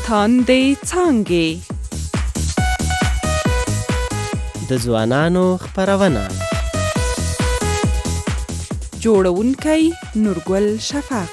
تاندې څانګې د ځوانانو خپرونه جوړونکی نورګل شفق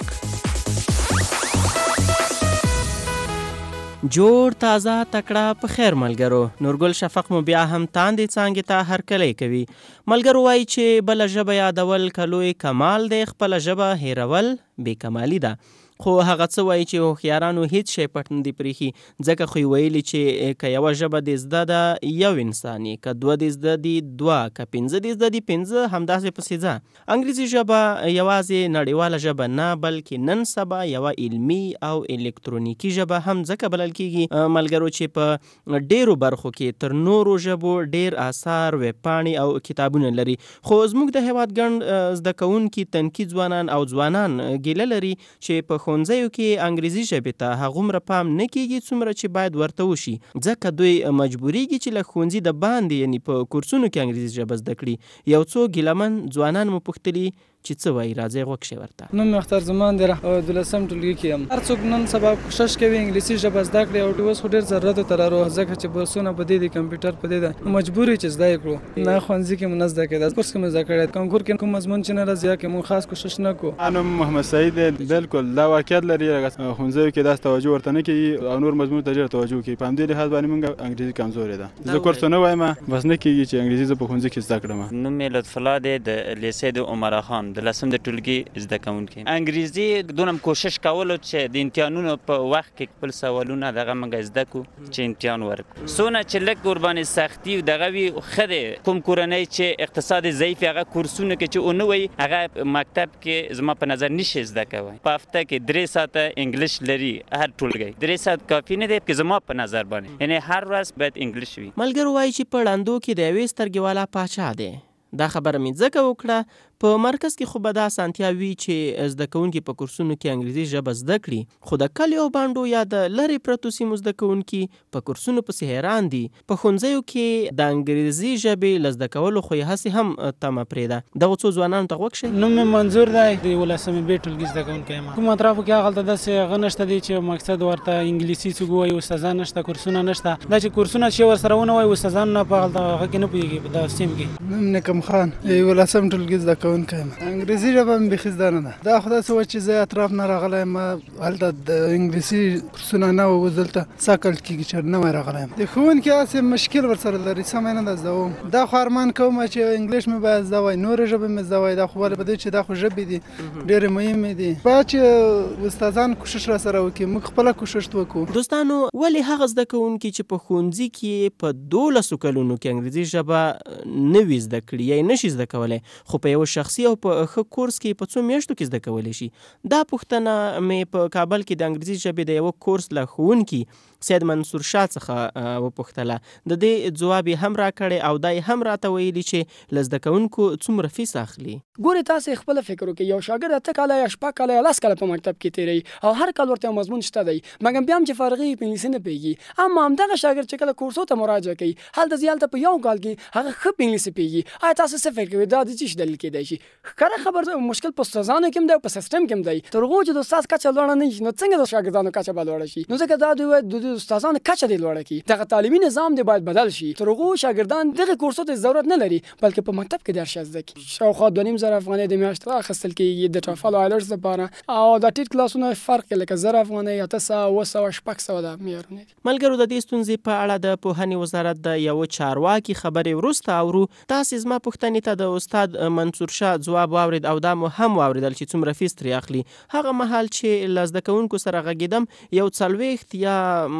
جوړ تازه تکړه په خیر ملګرو نورګل شفق مو بیا هم تاندې څانګې ته هرکلی کوي ملګرو وایي چې بله ژبه یادول که لوی کمال دی خپله ژبه هیرول بې کمالي ده خو هغه څه وایي چې هوښیارانو هیڅ شی پټ نه دي پرېښي ځکه خو یې ویلي چې که یوه ژبه دې زده ده یو انسان یې که دوه دې زده دي دوه که پنځه دې زده دي پنځه همداسې پسې ځه انګریزي ژبه یوازې نړیواله ژبه نه بلکې نن سبا یوه علمي او الکترونیکي ژبه هم ځکه بلل کېږي ملګرو چې په ډېرو برخو کې تر نورو ژبو ډېر آثار ویبپاڼې او کتابونه لري خو زموږ د هېواد ګڼ زده کوونکي تنکي ځوانان او ځوانان ګیله لري چې په ښوونځیو کې انګریزي ژبې ته هغومره پام نه کېږي څومره چې باید ورته وشي ځکه دوی مجبوریږي چې له ښوونځي د باندې یعنې په کورسونو کې انګریزي ژبه زده کړي یو څو ګیلمن ځوانان مو پوښتلي چې څه وایي راځئ غوږ شئ ورته نوم مې اختر زمان دی او 12 ټولګي کې یم هر څوک نن سبا کوشش کوي انګلیسي ژبه زده کړي او اوس خو ډېر ضرورت ته راروح ځکه چې بسونه په دې دي کمپیوټر په دې ده مجبور یې چې زده یې کړو نه ښوونځي کې مو نه زده کېده کورس کې مې زده کړی کنکور کې کوم مضمون چې نه راځي کې مو خاص کوشش نه کوو انا محمد سعید بالکل دا واقعیت لري ښوونځیو کې داسې توجه ورته نه کوي او نور مضمون ته ډېره توجه کوي په همدې لحاظ باندې مونږ انګریزي کمزورې ده زه کورس نه وایم بس نه کېږي چې انګریزي زه په ښوونځي کې زده کړم نوم مې لطف الله دی د لیسې د عمرا خان د لسم د ټولګي زده کوونکی انګریزي دونم کوشش کولو چې د امتحانونو په وخت کې خپل سوالونه دغه موږ زده کړو چې امتحان ورکړو څونه چې لږ ورباندې سختي دغه وي ښه دی کوم کورنۍ چې اقتصاد ضعیف هغه کورسونه کې چې ونه وي هغه مکتب کې زما په نظر نشي زده کوی په هفته کې 3 ساعته انګلیش لري هر ټولګی 3 ساعت کافي نه دی که زما په نظر باندې یعنی هر ورځ باید انګلیش وي ملګرو وایي چې په ړندو کې د یوې سترګې والا پاچا دی دا خبره مې ځکه وکړه په مرکز کې خو به دا اسانتیا وي چې زده کوونکي په کورسونو کې انګریزي ژبه زده کړي خو د کلیو بانډو یا د لرې پرتو سیمو زده کوونکي په کورسونو پسې حیران دي په ښوونځیو کې د انګریزي ژبې له زده کولو خو یې هسې هم تمه پرېږده دغو څو ځوانانو ته غوږ شئ نوم مې منظور دی د 11 بې ټولګي زده کوونکی یم کوم اطرافو کې هغلته داسې هغه نشته دی چې مقصد ورته انګلیسي څوک وایي استادان نشته کورسونه نشته دا چې کورسونه چې ورسره ونه وایي استادان نه په هغه کې نه پوهېږي په دغه سیم کې نوم نکم خان 11 ټولګي زده کوونکی یم انګریزي ژبه مې بیخي زده نه ده دا خو داسې وه چې زه اطراف نه راغلی یم هلته د انګلیسي کورسونه نه وه اوس دلته څه کال کېږي چې نوی راغلی یم د ښوونکي هسې مشکل ورسره لري سمه نه ده زده وم دا خو ارمان کوم چې انګلیش مې باید زده وای نورې ژبې مې زده وای دا خو ولې په دې چې دا خو ژبې دي ډېرې مهمې دي باید چې استادان کوشش راسره وکړي موږ خپله کوشش وکړو دوستانو ولې هغه زده کوونکي چې په ښوونځي کې په 12 کلونو کې انګریزي ژبه نه وي زده کړي یا یې نشي زده کولی خو په یو شخصي او په ښه کورس کې په څو میاشتو کې زده کولی شي دا پوښتنه مې په کابل کې د انګریزي ژبې د یوه کورس له ښوونکي سید منصور شاه څخه وپوښتله د دې ځواب یې هم راکړی او دا یې هم راته ویلي چې له زده کوونکو څومره فیس اخلي ګورې تاسې خپله فکر وکړئ یو شاګرد 8 کاله یا 6 کاله یا 10 کاله په مکتب کې تېروي او هر کال ورته یو مضمون شته دی مګر بیا هم چې فارغېږي په انګلیسي نه پوهېږي اما همدغه شاګرد چې کله کورسو ته مراجعه کوي هلته ځي هلته په یو کال کې هغه ښه په انګلیسي پوهېږي آیا تاسو څه فکر کوئ دا د څه شي دلیل کېدای شي ښکاره خبر مشکل په استادانو کې هم دی او په سیسټم کې هم دی تر هغو چې د استاد کچه لوړه نه شي نو څنګه د شاګردانو کچه به لوړه شي نو ځکه دا د استادانو کچه دې لوړه کړي دغه تعلیمي نظام دې باید بدل شي تر هغو شاګردان دغه کورسو ته ضرورت نه لري بلکې په مکتب کې د هر شی زده کړي شاوخوا 2,500 افغانۍ د میاشتې اخیستل کېږي د ټافل او آیلټس لپاره او د ټیټ کلاسونو فرق یې لکه 1000 افغانۍ 800 900 600 د معیارونه دي ملګرو د دې ستونزې په اړه د پوهنې وزارت د یوه چارواکي خبرې وروسته اورو تاسې زما پوښتنې ته د استاد منصور شاه ځواب واورید او دا مو هم واوریدل چې څومره فیس ترې اخلي هغه مهال چې له زده کوونکو سره غږېدم یو 40 یا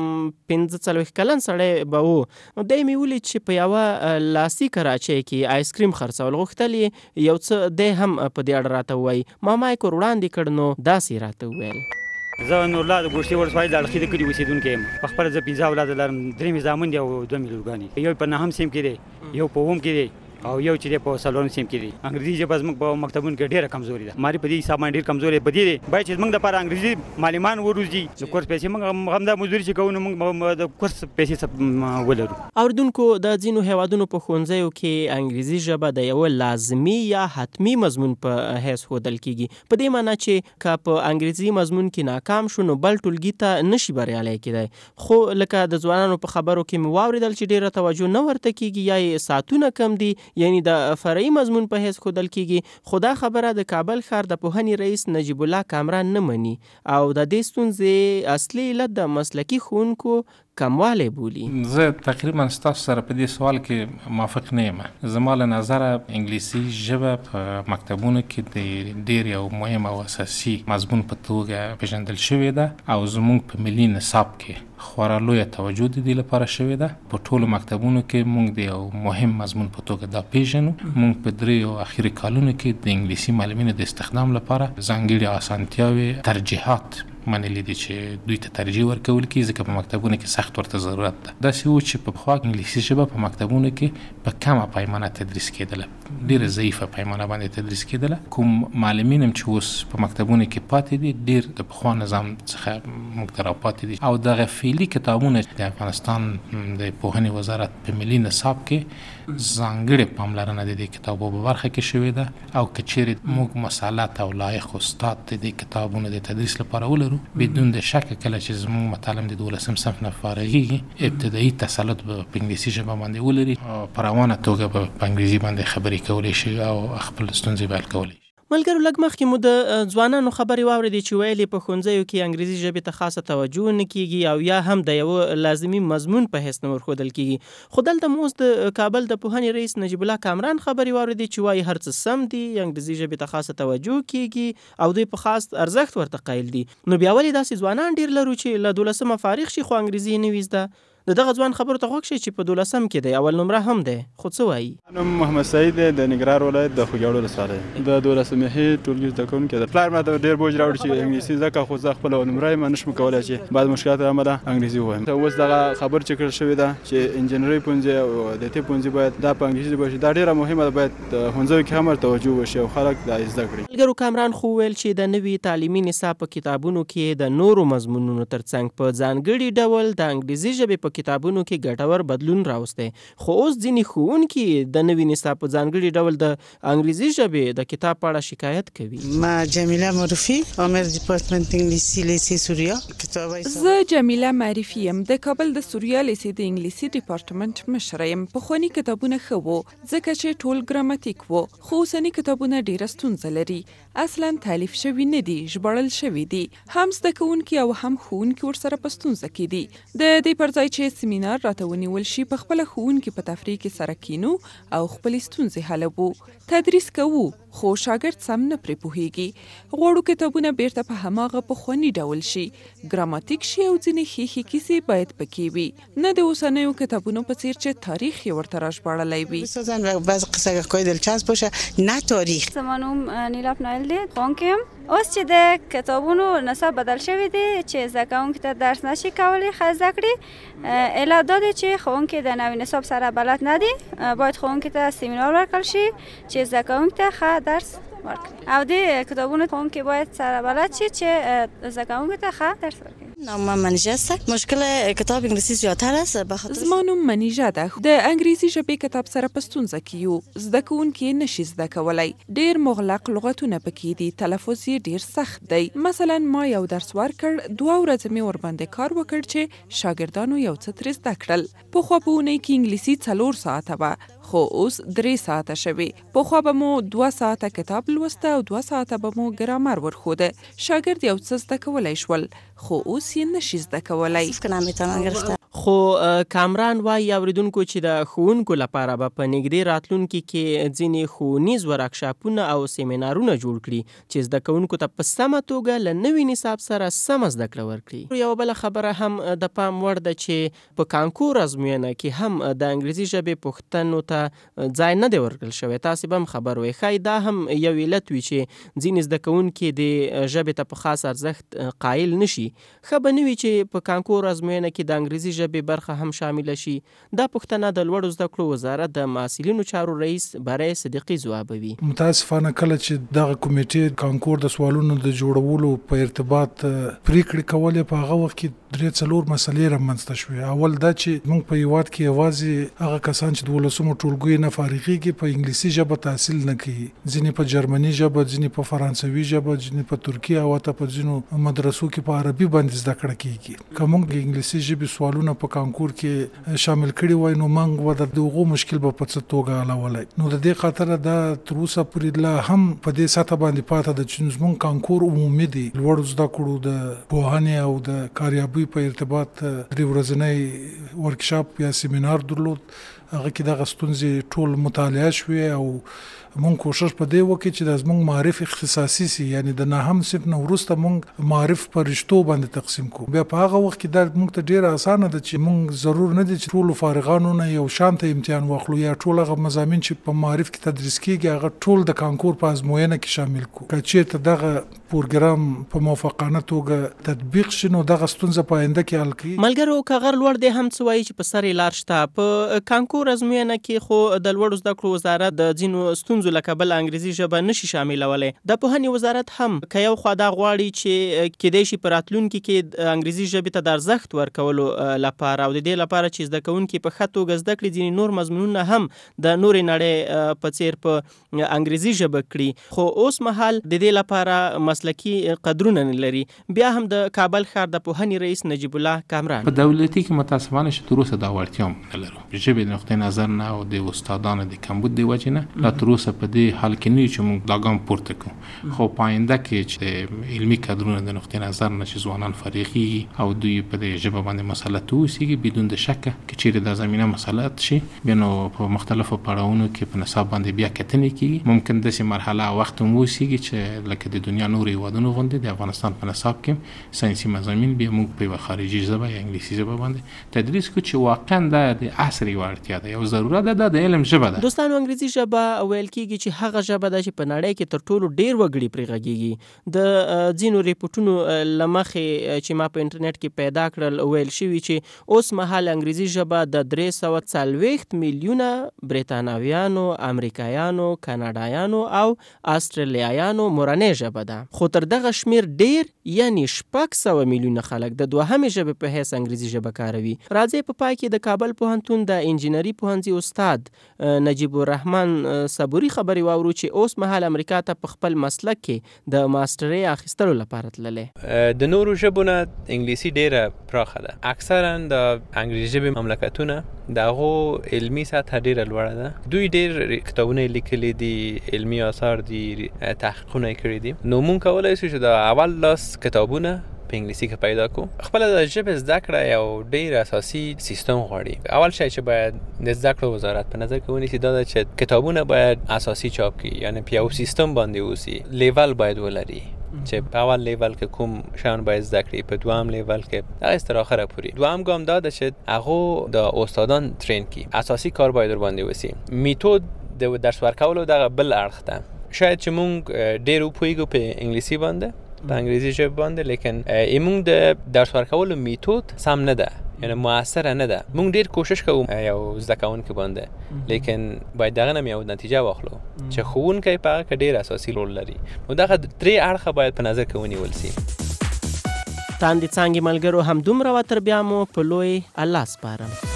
45 کلن سړی به و دی مې ولید چې په یوه لاسي کراچۍ کې آیسکریم خرڅول غوښتل یو څه دی هم په دې اړه راته ووایي ما مایک ور وړاندې کړ نو داسې راته وویل زه نورالله د ګوشتې ولسوالۍ د اړخي د کلي اوسېدونکی یم په خپله زه 15 اولاده لرم 3 مې زامن دي او 2 مې لورګانې یو په 9 سیم کې دی یو په 9 کې دی او یو چې په سلورم سیم کې دی انګریزي ژبه زموږ په مکتبونو کې ډیره کمزوري ده ماري په دې حساب باندې ډیر کمزوري بدی باید چې موږ د پر انګریزي معلمان وروزي د کورس پیسې موږ هم د مزدوري چې کوو موږ د کورس پیسې ولرو. اوردونکو د ځینو هیوادونو په ښوونځیو کې انګریزي ژبه د یو لازمي یا حتمی مضمون په حیث ښودل کیږي په دې معنی چې که په انګریزي مضمون کې ناکام شو نو بل ټولګي ته نشي بریالی کېدی خو لکه د ځوانانو په خبرو کې مې واورېدل چې ډیره توجه نه ورته کیږي یا یې ساعتونه کم دي یعنی د فرعي مضمون په حیث ښودل کیږي خو دا خبره د کابل ښار د پوهنې رئیس نجیب الله کامران نه مني او د دې ستونزې اصلي علت د مسلکي ښوونکو کموالی بولي. زه تقریبا ستاسو سره په دې سوال کې موافق نه یم. زما له نظره انګلیسي ژبه په مکتبونو کې د ډیر یو مهم او اساسي مضمون په توګه پیژندل شوې ده او زموږ په ملي نصاب کې خورا لویه توجه د دې لپاره شوې ده. په ټولو مکتبونو کې موږ د یو مهم مضمون په توګه دا پیژنو. موږ په دریو اخیری کالونو کې د انګلیسي معلمینو د استخدام لپاره ځانګړي اسانتیاوې ترجیحات منلي دي چې دوی ته ترجیح ورکول کیږي ځکه په مکتبونو کې سخت ورته ضرورت ده. داسې و چې په پخوا انګلیسي ژبه په مکتبونو کې په کمه پیمانه تدریس کېدله ډیره ضعیفه پیمانه باندې تدریس کېدله. کوم معلمین هم چې اوس په مکتبونو کې پاتې دي ډیر د پخوا نظام څخه موږ ته راپاتې دي او دغه فعلي کتابونه د افغانستان د پوهنې وزارت په ملي نصاب کې ځانګړې پاملرنه د دې کتابو په برخه کې شوې ده او که چیرې موږ مسالات او لایق استاد د دې کتابونو د تدریس لپاره ولرو بدون د شک کله چې زموږ متعلم د 12 صنف نه فارغېږي ابتدایي تسلط په انګلیسي ژبه باندې ولري په روانه توګه په انګریزي باندې خبرې کولی شي او خپل ستونزې حل کولی شي. ملګرو لږ مخکې مو د ځوانانو خبرې واورېدې چې ویلې په ښوونځیو کې انګریزي ژبې ته خاصه توجه نه کیږي او یا هم د یو لازمي مضمون په حیث نه ورښودل کیږي خو دلته مو اوس د کابل د پوهنې رئیس نجیب الله کامران خبرې واورېدې چې وایي هر څه سم دي انګریزي ژبې ته خاصه توجه کیږي او دوی په خاص ارزښت ورته قایل دي نو بیا ولې داسې ځوانان ډیر لرو چې له 12 فارغ شي خو انګریزي نه وي زده دغه ځوان خبرو ته غوږ شي چې په 12 کې دی اول نمره هم دی خو څه وایي؟ نوم محمد سعید دی د ننګرهار ولایت د خوږیاړو ولسوالۍ د 12 ټولګي زده کوونکی د پلار ماته ډېر بوج راوړي چې انګلیسي زده کړه خو زه خپله اول نمره یم نشم کولی چې بعد مشکلات له امله انګلیسي ووایم. اوس دغه خبر چې کړل شوې ده چې انجینري پوهنځي او د طب پوهنځي باید دا په انګلیسي ژبه شي دا ډېره مهمه ده باید ښوونځیو کې هم توجه وشي او خلک دا زده کړي. ملګرو کامران خو ویل چې د نوي تعلیمي نصاب په کتابونو کې د نورو مضمونونو ترڅنګ په ځانګړي ډول د انګریزي ژبې په کتابونو کې ګټور بدلون راوستی خو اوس ځینې ښوونکي د نوي نصاب په ځانګړي ډول د انګریزي ژبې د کتاب په اړه شکایت کوي. ما جمیله معرفي عامر ډپارټمنټ انګلیسي لیسې سوریا زه جمیله معرفي یم د کابل د سوریا لیسې د انګلیسي ډپارټمنټ مشره یم. پخواني کتابونه ښه وو ځکه چې ټول ګراماتیک وو خو اوسني کتابونه ډېره ستونزه لري اصلا تالیف شوي نه دي ژباړل شوي دي هم زده کوونکي او هم ښوونکي ورسره په ستونزه کې دي. د دې پر ځای چې سیمینار راته ونیول شي په خپله ښوونکي په تفریح کې سره کینو او خپلې ستونزې حلوو تدریس کوو خو شاګرد سم نه پرې پوهیږي. غواړو کتابونه بیرته په هماغه پخواني ډول شي ګراماتیک شي او ځینې ښې کیسې باید پکې وي نه د اوسنیو کتابونو په څیر چې تاریخ یې ورته راژباړلی وي. بسازن و بعض قصه دلچسب باشه نه تاریخ. زما نوم نیلا پنایل دی ښوونکی یم. اوس چې د کتابونو نصاب بدل شوی دی چې زده کوونکي ته درس نشي کولی ښه زده کړي علت دا دی چې ښوونکي د نوي نصاب سره بلد نه دي باید ښوونکي ته سیمینار ورکړل شي چې زده کوونکي ته ښه درس ورکړي او د کتابونو ښوونکي باید سره بلد شي چې زده کوونکي ته ښه درس ورکړي. نام منیژه است. مشکل کتاب انګلیسي زیاتر است به خاطر زما نوم منیژه ده. د انګریزي ژبې کتاب سره په ستونزه کې یو زده کوونکي نشي زده کولی ډېر مغلق لغتونه پکې دي تلفظ یې ډېر سخت دی. مثلا ما یو درس ورکړ 2 ورځې مې ورباندې کار وکړ چې شاګردانو یو څه ترې زده کړل. پخوا په اونۍ کې انګلیسي 4 ساعته وه خو اوس 3 ساعته شوي. پخوا به مو 2 ساعته کتاب لوسته او 2 ساعته به مو ګرامر ورښوده. شاګرد یو څه زده کولی شول خو اوس یې نشي زده کولی. خو کامران وایي اوریدونکو چې د ښوونکو لپاره به په نږدې راتلونکي کې ځینې ښوونیز ورکشاپونه او سیمینارونه جوړ کړي چې زده کوونکو ته په سمه توګه له نوي نصاب سره سمه زده کړه ورکړي. یوه بله خبره هم د پام وړ ده چې په کانکور ازموینه کې هم د انګریزي ژبې پوښتنو ته ځای نه دی ورکړل شوی. تاسې به هم خبر وئ. ښایي دا هم یو علت وي چې ځینې زده کوونکي د ژبې ته په خاص ارزښت قایل نه شي. ښه به نه وي چې په کانکور ازموینه کې د انګریزي ژبې برخه هم شامله شي. دا پوښتنه د لوړو زده کړو وزارت د محصلینو چارو رئیس برای صدیقي ځوابوي. متاسفانه کله چې دغه کمیټې کانکور د سوالونو د جوړولو په ارتباط پریکړې کولې، په هغه وخت کې 3-4 مسلې رامنځته شوې. اول دا چې موږ په هیواد کې یوازې هغه کسان چې د 12مو ټولګیو نه فارغېږي په انګلیسي ژبه تحصیل نه کوي، ځینې په جرمني ژبه، ځینې په فرانسوي ژبه، ځینې په ترکي او حتی په ځینو مدرسو کې په عربي باندې زده کړه کیږي. که موږ د انګلیسي ژبې سوالونه په کانکور کې شامل کړي وای نو موږ به د هغو مشکل به په څه توګه حلولی. نو د دې خاطره دا تر اوسه پورې لا هم په دې سطحه باندې پاته ده چې زموږ کانکور عمومي دی. لوړو زده کړو د پوهنې او د کاریابۍ په ارتباط 3 ورځنی ورکشاپ یا سیمینار درلود. هغه کې دغه ستونزې ټول مطالعه شوې او مونږ کوشش په دې وکړو چې د زموږ معرف اختصاصي سي، یعنی د نهم صنف نه وروسته مونږ معرف په رشتو باندې تقسیم کوو. بیا په هغه وخت کې دا مونږ ته ډیره اسانه ده چې مونږ ضرور نه دي چې ټول فارغانو نه یو شانته امتحان واخلو یا ټول هغه مضامین چې په معرف کې تدریس کیږي هغه ټول د کانکور په ازموینه کې شامل کو. که چیرته دغه پروګرام په موافقانه توګه تطبیق شي نو دغه ستونزه په آینده کې حل کیږي. ملګرو که غر لوړ دی هم څه وایي چې په سر لار شته. په کانکور ازموینه کې خو د لوړو زده کړو وزارت د ځینو ستونزو له کبله انګریزي ژبه نشي شاملولی. د پوهنې وزارت هم که یو خوا دا غواړي چې کیدای شي په راتلونکي کې د انګریزي ژبې ته د ارزښت ورکولو لپاره او د دې لپاره چې زده کوونکي په ښه توګه زده کړي ځینې نور مضمونونه هم د نورې نړۍ په څیر په انګریزي ژبه کړي، خو اوس مهال د دې لپاره مسلکي قدرونه نه لري. بیا هم د کابل ښار د پوهنې رئیس نجیب الله کامران په دولتي کې متاسفانه چې تر اوسه دا وړتیا هم نه لرو. ژبې د نقطې نظر نه او د استادانو د کمبود د وجې نه لا تر اوسه په دې حال کې نه چې موږ دا ګام پورته کړو. خو په آینده کې چې علمي کادرونه د نقطې نظر نه چې ځوانان فارغېږي او دوی په دې ژبه باندې مسلط واوسېږي بدون د شکه که چیرې دا زمینه مسلط شي بیا نو په مختلفو پړاوونو کې په نصاب باندې بیا کتنې کېږي. ممکن داسې مرحله وخت هم واوسېږي چې لکه د دنیا نورو هېوادونو غوندې د افغانستان په نصاب کې ساینسي مضامین بیا موږ په یوه خارجي ژبه یا انګلیسي ژبه باندې تدریس کړو چې واقعا دا د عصر یوه اړتیا ده، یو ضرورت ده، د علم ژبه ده. دوستانو انګریزي ژبه ویل کېږي چې هغه ژبه ده چې په نړۍ کې تر ټولو ډېر وګړي پرې غږېږي. د ځینو ریپورټونو له مخې چې ما په انټرنیټ کې پیدا کړل ویل شوي چې اوس مهال انګریزي ژبه د 340 میلیونه بریتانویانو، امریکایانو، کاناډایانو او استرالیایانو مورنۍ ژبه ده. خو تر دغه شمیر ډېر یعنی 600 میلیونه خلک د دوهمې ژبې په حیث انګریزي ژبه کاروي. راځئ په پای کې د کابل پوهنتون د انجینري پوهنځي استاد نجیب الرحمن صبوري خبرې واورو چې اوس مهال امریکا ته په خپل مسلک کې د ماسترۍ اخیستلو لپاره تللی. د نورو ژبو نه انګلیسي ډیره پراخه ده. اکثرا د انګریزي ژبې مملکتونه د هغو علمي سطحه ډیره لوړه ده. دوی ډیر کتابونه لیکلي دي، علمي آثار دي، تحقیقونه کړي دي. نو مونږ کولی شو چې د اول لاس کتابونه په انګلیسي کې پیدا کو. خپل د ژبې زده کړه یو ډیر اساسي سیستم غواړي. اول شی چې باید د زده کړو وزارت په نظر کې ونیسي دا ده چې کتابونه باید اساسي چاپ کړي، یعنی په یو سیستم باندې اوسي. لیول باید ولري چې په اول لیول کې کوم شیان باید زده کړي، په دوام لیول کې دا تر اخره پورې. دوام ګام دا ده چې هغه د استادان ترین کړي. اساسي کار باید ور باندې وسی. میتود د درس ورکولو دغه بل اړخ ده. شاید چې مونږ ډیر وپوهیږو په انګلیسي باندې، په انګریزي ژبه باندې، لیکن ایمونږ د درس ورکولو میتود سم نه ده، یعنی موثره نه ده. مونږ ډیر کوشش کوو یو زده کوونکی باندې، لیکن باید دغه نه یو نتیجه واخلو چې ښوونکی په هغه کې ډیر اساسي رول لري. نو دغه درې اړخه باید په نظر کې ونیول سي. تاندې څانګې ملګرو همدومره وه، تر بیا مو په لوی الله سپارم.